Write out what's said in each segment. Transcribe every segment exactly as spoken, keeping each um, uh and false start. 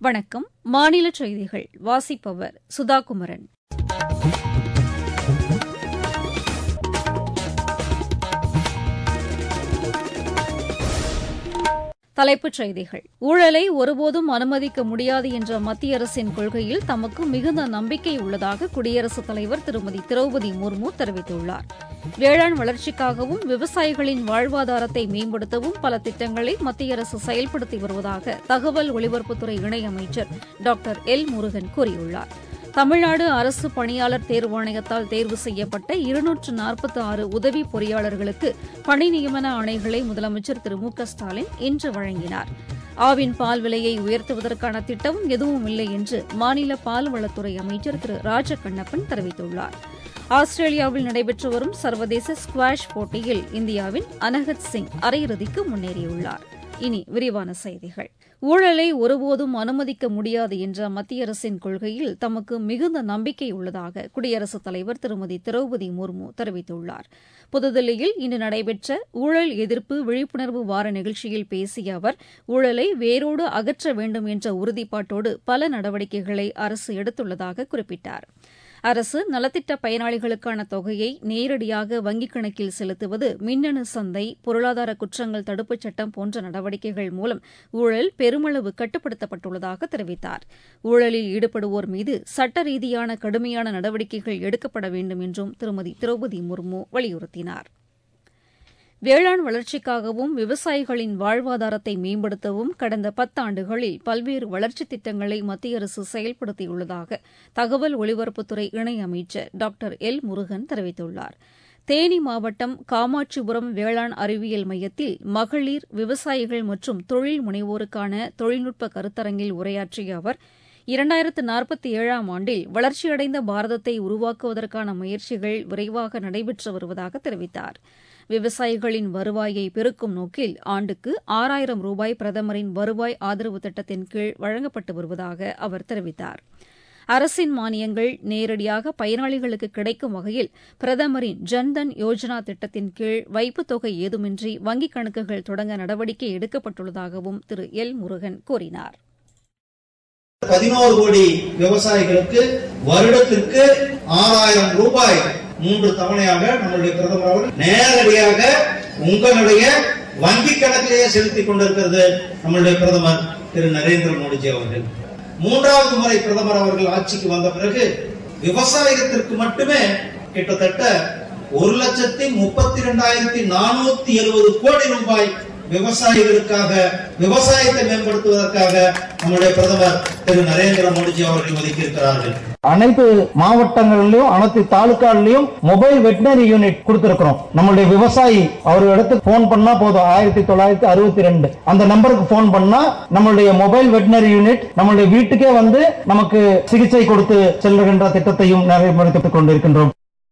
வணக்கம். மாநில செய்திகள் வாசிப்பவர் சுதாகுமரன். தலைப்புச் செய்திகள். ஊழலை ஒருபோதும் அனுமதிக்க முடியாது என்ற மத்திய அரசின் கொள்கையில் தமக்கு மிகுந்த நம்பிக்கை உள்ளதாக குடியரசுத் தலைவர் திருமதி திரௌபதி முர்மு தெரிவித்துள்ளார். வேளாண் வளர்ச்சிக்காகவும் விவசாயிகளின் வாழ்வாதாரத்தை மேம்படுத்தவும் பல திட்டங்களை மத்திய அரசு செயல்படுத்தி வருவதாக தகவல் ஒலிபரப்புத்துறை இணையமைச்சர் டாக்டர் எல் முருகன் கூறியுள்ளார். தமிழ்நாடு அரசு பணியாளர் தேர்வாணையத்தால் தேர்வு செய்யப்பட்ட இருநூற்று நாற்பத்தி ஆறு உதவி பொறியாளர்களுக்கு பணி நியமன ஆணைகளை முதலமைச்சர் திரு மு க ஸ்டாலின் இன்று வழங்கினார். ஆவின் பால் விலையை உயர்த்துவதற்கான திட்டம் எதுவும் இல்லை என்று மாநில பால்வளத்துறை அமைச்சர் திரு ராஜகண்ணப்பன் தெரிவித்துள்ளார். ஆஸ்திரேலியாவில் நடைபெற்று வரும் சர்வதேச ஸ்குவாஷ் போட்டியில் இந்தியாவின் அனஹத் சிங் அரையிறுதிக்கு முன்னேறியுள்ளார். இனி விரிவான செய்திகள். ஊழலை ஒருபோதும் அனுமதிக்க முடியாது என்ற மத்திய அரசின் கொள்கையில் தமக்கு மிகுந்த நம்பிக்கை உள்ளதாக குடியரசுத் தலைவர் திருமதி திரௌபதி முர்மு தெரிவித்துள்ளார். புதுதில்லியில் இன்று நடைபெற்ற ஊழல் எதிர்ப்பு விழிப்புணர்வு வார நிகழ்ச்சியில் பேசிய அவர், ஊழலை வேரோடு அகற்ற வேண்டும் என்ற உறுதிப்பாட்டோடு பல நடவடிக்கைகளை அரசு எடுத்துள்ளதாக குறிப்பிட்டார். அரசு நலத்திட்ட பயனாளிகளுக்கான தொகையை நேரடியாக வங்கிக் கணக்கில் செலுத்துவது, மின்னணு சந்தை, பொருளாதார குற்றங்கள் தடுப்புச் சட்டம் போன்ற நடவடிக்கைகள் மூலம் ஊழல் பெருமளவு கட்டுப்படுத்தப்பட்டுள்ளதாக தெரிவித்தார். ஊழலில் ஈடுபடுவோர் மீது சட்ட ரீதியான கடுமையான நடவடிக்கைகள் எடுக்கப்பட வேண்டும் என்றும் திருமதி திரௌபதி முர்மு வலியுறுத்தினார். வேளாண் வளர்ச்சிக்காகவும் விவசாயிகளின் வாழ்வாதாரத்தை மேம்படுத்தவும் கடந்த பத்தாண்டுகளில் பல்வேறு வளர்ச்சித் திட்டங்களை மத்திய அரசு செயல்படுத்தியுள்ளதாக தகவல் ஒலிபரப்புத்துறை இணையமைச்சர் டாக்டர் எல் முருகன் தெரிவித்துள்ளார். தேனி மாவட்டம் காமாட்சிபுரம் வேளாண் அறிவியல் மையத்தில் மகளிர், விவசாயிகள் மற்றும் தொழில் முனைவோருக்கான தொழில்நுட்ப கருத்தரங்கில் உரையாற்றிய அவர், இரண்டாயிரத்து நாற்பத்தி ஏழாம் ஆண்டில் வளர்ச்சியடைந்த பாரதத்தை உருவாக்குவதற்கான முயற்சிகள் விரைவாக நடைபெற்று வருவதாக தெரிவித்தார். விவசாயிகளின் வருவாயை பெருக்கும் நோக்கில் ஆண்டுக்கு ஆறாயிரம் ரூபாய் பிரதமரின் வருவாய் ஆதரவு திட்டத்தின் கீழ் வழங்கப்பட்டு வருவதாக அவர் தெரிவித்தார். அரசின் மானியங்கள் நேரடியாக பயனாளிகளுக்கு கிடைக்கும் வகையில் பிரதமரின் ஜன்தன் யோஜனா திட்டத்தின் கீழ் வைப்புத் தொகை ஏதுமின்றி வங்கிக் கணக்குகள் தொடங்க நடவடிக்கை எடுக்கப்பட்டுள்ளதாகவும் திரு எல் முருகன் கூறினார். பதினோரு கோடி விவசாயிகளுக்கு வருடத்திற்கு ஆறாயிரம் ரூபாய் மூன்று தவணையாக நம்முடைய பிரதமர் அவர்கள் நேரடியாக உங்களுடைய வங்கி கணக்கிலேயே செலுத்திக் கொண்டிருக்கிறது நம்முடைய பிரதமர் திரு நரேந்திர மோடிஜி அவர்கள். மூன்றாவது முறை பிரதமர் அவர்கள் ஆட்சிக்கு வந்த பிறகு விவசாயத்திற்கு மட்டுமே கிட்டத்தட்ட ஒரு லட்சத்தி முப்பத்தி இரண்டாயிரத்தி நானூத்தி எழுபது கோடி ரூபாய் விவசாயிகளுக்காக, விவசாயத்தை மேம்படுத்துவதற்காக நம்முடைய பிரதமர் திரு நரேந்திர மோடிஜி அவர்கள் ஒதுக்கியிருக்கிறார்கள். அனைத்து மாவட்டங்களிலும், அனைத்து தாலுக்காலையும் மொபைல் வெட்டினரி யூனிட் கொடுத்திருக்கிறோம். நம்மளுடைய விவசாயி அவர் இடத்துக்கு போன் பண்ணா போதும், ஆயிரத்தி தொள்ளாயிரத்தி அறுபத்தி ரெண்டு அந்த நம்பருக்கு போன் பண்ணா நம்மளுடைய மொபைல் வெட்டினரி யூனிட் நம்மளுடைய வீட்டுக்கே வந்து நமக்கு சிகிச்சை கொடுத்து செல்கின்ற திட்டத்தையும் நடைமுறைப்படுத்திக் கொண்டிருக்கின்றோம்.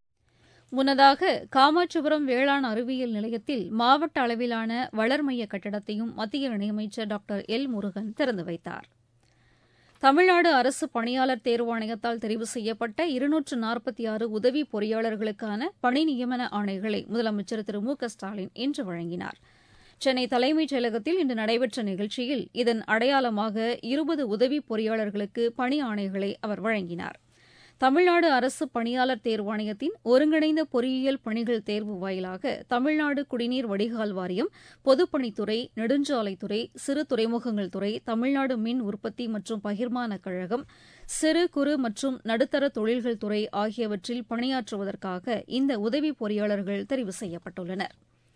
முன்னதாக காமாட்சிபுரம் வேளாண் அறிவியல் நிலையத்தில் மாவட்ட அளவிலான வளர்மைய கட்டடத்தையும் மத்திய இணையமைச்சர் டாக்டர் எல் முருகன் திறந்து வைத்தார். தமிழ்நாடு அரசு பணியாளர் தேர்வாணையத்தால் தெரிவு செய்யப்பட்ட இருநூற்று நாற்பத்தி ஆறு உதவி பொறியாளர்களுக்கான பணி நியமன ஆணைகளை முதலமைச்சர் திரு மு க ஸ்டாலின் இன்று வழங்கினார். சென்னை தலைமைச் செயலகத்தில் இன்று நடைபெற்ற நிகழ்ச்சியில் இதன் அடையாளமாக இருபது உதவி பொறியாளர்களுக்கு பணி ஆணைகளை அவர் வழங்கினார். தமிழ்நாடு அரசு பணியாளர் தேர்வாணையத்தின் ஒருங்கிணைந்த பொறியியல் பணிகள் தேர்வு வாயிலாக தமிழ்நாடு குடிநீர் வடிகால் வாரியம், பொதுப்பணித்துறை, நெடுஞ்சாலைத்துறை, சிறு துறைமுகங்கள் துறை, தமிழ்நாடு மின் உற்பத்தி மற்றும் பகிர்மான கழகம், சிறு குறு மற்றும் நடுத்தர தொழில்கள் துறை ஆகியவற்றில் பணியாற்றுவதற்காக இந்த உதவி பொறியாளர்கள் தெரிவு செய்யப்பட்டுள்ளனர்.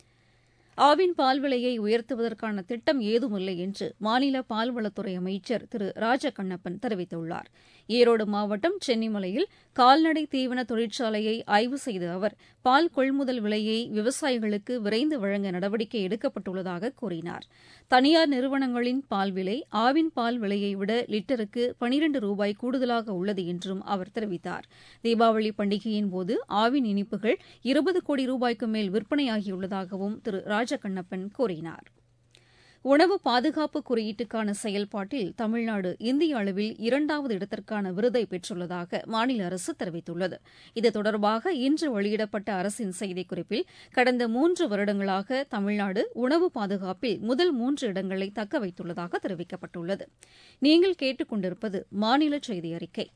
ஆவின் பால் விலையை உயர்த்துவதற்கான திட்டம் ஏதுமில்லை என்று மாநில பால்வளத்துறை அமைச்சர் திரு ராஜகண்ணப்பன் தெரிவித்துள்ளார். ஈரோடு மாவட்டம் சென்னிமலையில் கால்நடை தீவன தொழிற்சாலையை ஆய்வு செய்த அவர், பால் கொள்முதல் விலையை விவசாயிகளுக்கு விரைந்து வழங்க நடவடிக்கை எடுக்கப்பட்டுள்ளதாக கூறினார். தனியார் நிறுவனங்களின் பால் விலை ஆவின் பால் விலையை விட லிட்டருக்கு பனிரண்டு ரூபாய் கூடுதலாக உள்ளது என்றும் அவர் தெரிவித்தார். தீபாவளி பண்டிகையின் போது ஆவின் இனிப்புகள் இருபது கோடி ரூபாய்க்கு மேல் விற்பனையாகியுள்ளதாகவும் திரு ராஜகண்ணப்பன் கூறினார். உணவு பாதுகாப்பு குறியீட்டுக்கான செயல்பாட்டில் தமிழ்நாடு இந்திய அளவில் இரண்டாவது இடத்திற்கான விருதை பெற்றுள்ளதாக மாநில அரசு தெரிவித்துள்ளது. இது தொடர்பாக இன்று வெளியிடப்பட்ட அரசின் செய்திக்குறிப்பில் கடந்த மூன்று வருடங்களாக தமிழ்நாடு உணவு பாதுகாப்பில் முதல் மூன்று இடங்களை தக்க வைத்துள்ளதாக தெரிவிக்கப்பட்டுள்ளது. நீங்கள் கேட்டுக் கொண்டிருப்பது மாநில செய்தி அறிக்கை.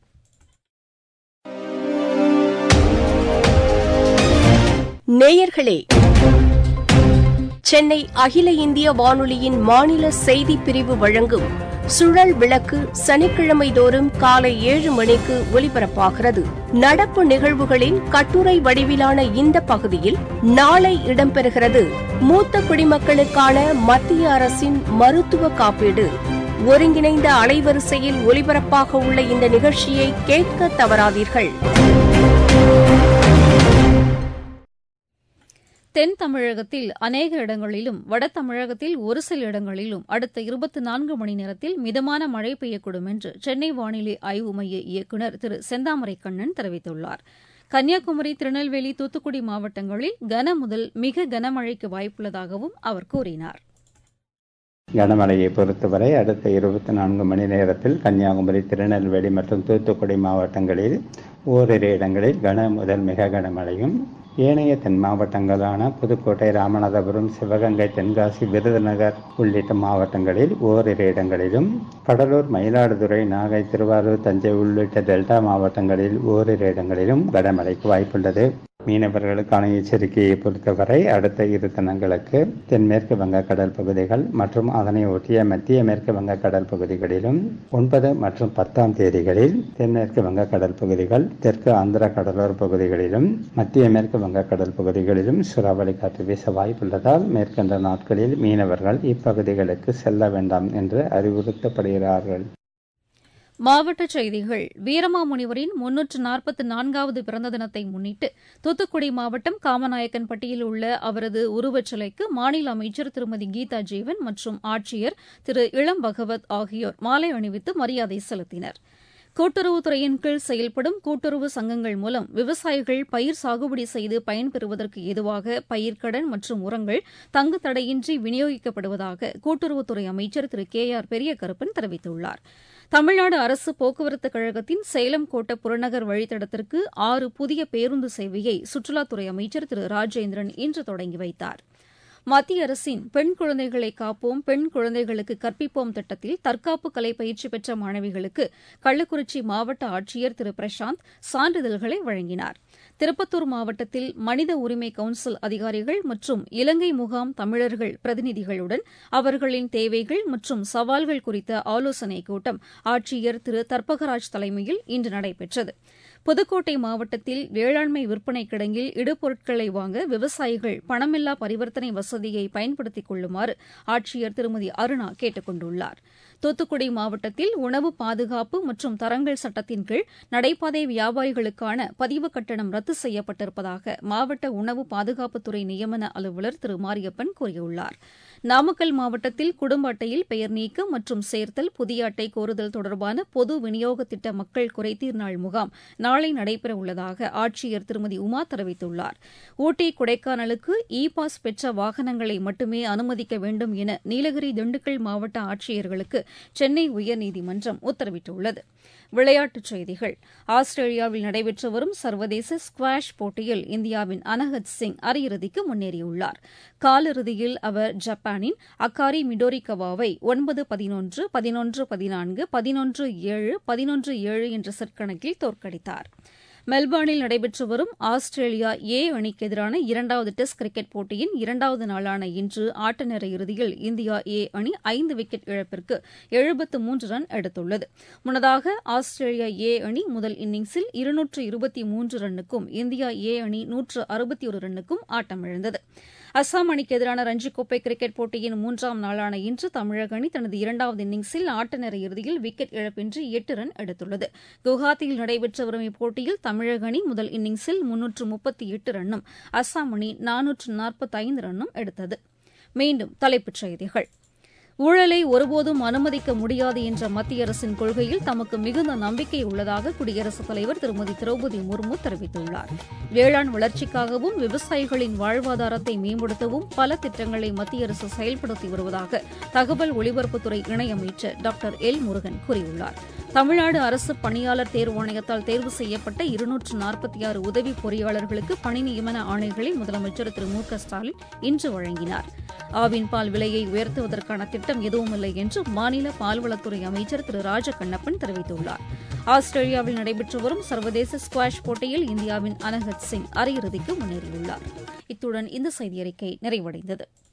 நேயர்களே, சென்னை அகில இந்திய வானொலியின் மாநில செய்திப் பிரிவு வழங்கும் சுழல் விளக்கு சனிக்கிழமை தோறும் காலை ஏழு மணிக்கு ஒலிபரப்பாகிறது. நடப்பு நிகழ்வுகளின் கட்டுரை வடிவிலான இந்த பகுதியில் நாளை இடம்பெறுகிறது மூத்த குடிமக்களுக்கான மத்திய அரசின் மருத்துவ காப்பீடு. ஒருங்கிணைந்த அலைவரிசையில் ஒலிபரப்பாக உள்ள இந்த நிகழ்ச்சியை கேட்க தவறாதீர்கள். தென் தமிழகத்தில் அநேக இடங்களிலும் வட தமிழகத்தில் ஒரு சில இடங்களிலும் அடுத்த இருபத்தி நான்கு மணி நேரத்தில் மிதமான மழை பெய்யக்கூடும் என்று சென்னை வானிலை ஆய்வு மைய இயக்குநர் திரு செந்தாமரை கண்ணன் தெரிவித்துள்ளார். கன்னியாகுமரி, திருநெல்வேலி, தூத்துக்குடி மாவட்டங்களில் கன முதல் மிக கனமழைக்கு வாய்ப்புள்ளதாகவும் அவர் கூறினார். கனமழையை பொறுத்தவரை அடுத்த இருபத்தி நான்கு மணி நேரத்தில் கன்னியாகுமரி, திருநெல்வேலி மற்றும் தூத்துக்குடி மாவட்டங்களில் ஓரிரு இடங்களில் கன முதல் மிக கனமழையும், ஏனைய தென் மாவட்டங்களான புதுக்கோட்டை, ராமநாதபுரம், சிவகங்கை, தென்காசி, விருதுநகர் உள்ளிட்ட மாவட்டங்களில் ஓரிரு இடங்களிலும், கடலூர், மயிலாடுதுறை, நாகை, திருவாரூர், தஞ்சை உள்ளிட்ட டெல்டா மாவட்டங்களில் ஓரிரு இடங்களிலும் கனமழைக்கு வாய்ப்புள்ளது. மீனவர்களுக்கான எச்சரிக்கையை பொறுத்தவரை அடுத்த இரு தினங்களுக்கு தென்மேற்கு வங்கக்கடல் பகுதிகள் மற்றும் அதனை ஒட்டிய மத்திய மேற்கு வங்கக்கடல் பகுதிகளிலும், ஒன்பது மற்றும் பத்தாம் தேதிகளில் தென்மேற்கு வங்கக்கடல் பகுதிகள், தெற்கு ஆந்திர கடலோர பகுதிகளிலும், மத்திய மேற்கு வங்கக்கடல் பகுதிகளிலும் சூறாவளி காற்று வீச வாய்ப்புள்ளதால் மேற்கண்ட நாட்களில் மீனவர்கள் இப்பகுதிகளுக்கு செல்ல வேண்டாம் என்று அறிவுறுத்தப்படுகிறார்கள். மாவட்டச் செய்திகள். வீரமாமுனிவரின் முன்னூற்று நாற்பத்தி நான்காவது பிறந்த தினத்தை முன்னிட்டு தூத்துக்குடி மாவட்டம் காமநாயக்கன்பட்டியில் உள்ள அவரது உருவச்சிலைக்கு மாநில அமைச்சர் திருமதி கீதா ஜீவன் மற்றும் ஆட்சியர் திரு இளம் பகவத் ஆகியோர் மாலை அணிவித்து மரியாதை செலுத்தினர். கூட்டுறவுத்துறையின் கீழ் செயல்படும் கூட்டுறவு சங்கங்கள் மூலம் விவசாயிகள் பயிர் சாகுபடி செய்து பயன்பெறுவதற்கு ஏதுவாக பயிர்க்கடன் மற்றும் உரங்கள் தங்கு தடையின்றி விநியோகிக்கப்படுவதாக கூட்டுறவுத்துறை அமைச்சர் திரு கே ஆர் பெரியகருப்பன் தெரிவித்துள்ளார். தமிழ்நாடு அரசு போக்குவரத்துக் கழகத்தின் சேலம் கோட்ட புறநகர் வழித்தடத்திற்கு ஆறு புதிய பேருந்து சேவையை சுற்றுலாத்துறை அமைச்சர் திரு ராஜேந்திரன் இன்று தொடங்கி வைத்தார். மத்திய அரசின் பெண் குழந்தைகளை காப்போம், பெண் குழந்தைகளுக்கு கற்பிப்போம் திட்டத்தில் தற்காப்பு கலை பயிற்சி பெற்ற மாணவிகளுக்கு கள்ளக்குறிச்சி மாவட்ட ஆட்சியர் திரு பிரசாந்த் சான்றிதழ்களை வழங்கினார். திருப்பத்தூர் மாவட்டத்தில் மனித உரிமை கவுன்சில் அதிகாரிகள் மற்றும் இலங்கை முகாம் தமிழர்கள் பிரதிநிதிகளுடன் அவர்களின் தேவைகள் மற்றும் சவால்கள் குறித்த ஆலோசனைக் கூட்டம் ஆட்சியர் திரு தர்பகராஜ் தலைமையில் இன்று நடைபெற்றது. புதுக்கோட்டை மாவட்டத்தில் வேளாண்மை விற்பனை கிடங்கில் இடுபொருட்களை வாங்க விவசாயிகள் பணமில்லா பரிவர்த்தனை வசதியை பயன்படுத்திக் கொள்ளுமாறு ஆட்சியர் திருமதி அருணா கேட்டுக் கொண்டுள்ளார். தூத்துக்குடி மாவட்டத்தில் உணவு பாதுகாப்பு மற்றும் தரங்கள் சட்டத்தின் கீழ் நடைபாதை வியாபாரிகளுக்கான பதிவு கட்டணம் ரத்து செய்யப்பட்டிருப்பதாக மாவட்ட உணவு பாதுகாப்புத்துறை நியமன அலுவலர் திரு மாரியப்பன் கூறியுள்ளார். நாமக்கல் மாவட்டத்தில் குடும்ப அட்டையில் பெயர் நீக்கம் மற்றும் சேர்த்தல், புதிய அட்டை கோருதல் தொடர்பான பொது விநியோக திட்ட மக்கள் குறைதீர் நாள் முகாம் நாளை நடைபெறவுள்ளதாக ஆட்சியர் திருமதி உமா தெரிவித்துள்ளார். ஊட்டி, கொடைக்கானலுக்கு இ பாஸ் பெற்ற வாகனங்களை மட்டுமே அனுமதிக்க வேண்டும் என நீலகிரி, திண்டுக்கல் மாவட்ட ஆட்சியர்களுக்கு சென்னை உயர்நீதிமன்றம் உத்தரவிட்டுள்ளது. விளையாட்டுச் செய்திகள். ஆஸ்திரேலியாவில் நடைபெற்று வரும் சர்வதேச ஸ்குவாஷ் போட்டியில் இந்தியாவின் அனஹத் சிங் அரையிறுதிக்கு முன்னேறியுள்ளார். காலிறுதியில் அவர் ஜப்பானின் அக்காரி மிடோரிகவாவை ஒன்பது பதினொன்று, பதினொன்று பதினான்கு, பதினொன்று ஏழு, பதினொன்று ஏழு என்ற செட் கணக்கில் தோற்கடித்தார். மெல்பர்னில் நடைபெற்று வரும் ஆஸ்திரேலியா ஏ அணிக்கு எதிரான இரண்டாவது டெஸ்ட் கிரிக்கெட் போட்டியின் இரண்டாவது நாளான இன்று ஆட்டநேர இறுதியில் இந்தியா ஏ அணி ஐந்து விக்கெட் இழப்பிற்கு எழுபத்து மூன்று ரன் எடுத்துள்ளது. முன்னதாக ஆஸ்திரேலியா ஏ அணி முதல் இன்னிங்ஸில் இருநூற்று இருபத்தி மூன்று ரன்னுக்கும் இந்தியா ஏ அணி நூற்று அறுபத்தி ஒரு ரன்னுக்கும் ஆட்டமிழந்தது. அஸ்ஸாம் அணிக்கு எதிரான ரஞ்சிக் கோப்பை கிரிக்கெட் போட்டியின் மூன்றாம் நாளான இன்று தமிழக அணி தனது இரண்டாவது இன்னிங்ஸில் ஆட்டநேர இறுதியில் விக்கெட் இழப்பின்றி எட்டு ரன் எடுத்துள்ளது. குவஹாத்தியில் நடைபெற்று வரும் இப்போட்டியில் தமிழக அணி முதல் இன்னிங்ஸில் முன்னூற்று முப்பத்தி எட்டு ரன்னும் அஸ்ஸாம் அணி நானூற்று நாற்பத்தி ஐந்து ரன்னும் எடுத்தது. மீண்டும் தலைப்புச் செய்திகள். ஊழலை ஒருபோதும் அனுமதிக்க முடியாது என்ற மத்திய அரசின் கொள்கையில் தமக்கு மிகுந்த நம்பிக்கை உள்ளதாக குடியரசுத் தலைவர் திருமதி திரௌபதி முர்மு தெரிவித்துள்ளார். வேளாண் வளர்ச்சிக்காகவும் விவசாயிகளின் வாழ்வாதாரத்தை மேம்படுத்தவும் பல திட்டங்களை மத்திய அரசு செயல்படுத்தி வருவதாக தகவல் ஒலிபரப்புத்துறை இணையமைச்சர் டாக்டர் எல் முருகன் கூறியுள்ளார். தமிழ்நாடு அரசு பணியாளர் தேர்வாணையத்தால் தேர்வு செய்யப்பட்ட இருநூற்று நாற்பத்தி ஆறு உதவி பொறியாளர்களுக்கு பணி நியமன ஆணைகளை முதலமைச்சர் திரு மு க ஸ்டாலின் இன்று வழங்கினார். ஆவின் பால் விலையை உயர்த்துவதற்கான திட்டம் எதுவும் இல்லை என்று மாநில பால்வளத்துறை அமைச்சர் திரு ராஜகண்ணப்பன் தெரிவித்துள்ளார். ஆஸ்திரேலியாவில் நடைபெற்று வரும் சர்வதேச ஸ்குவாஷ் போட்டியில் இந்தியாவின் அனஹத் சிங் அரையிறுதிக்கு முன்னேறியுள்ளார். இத்துடன் இந்த செய்தியறிக்கை நிறைவடைந்தது.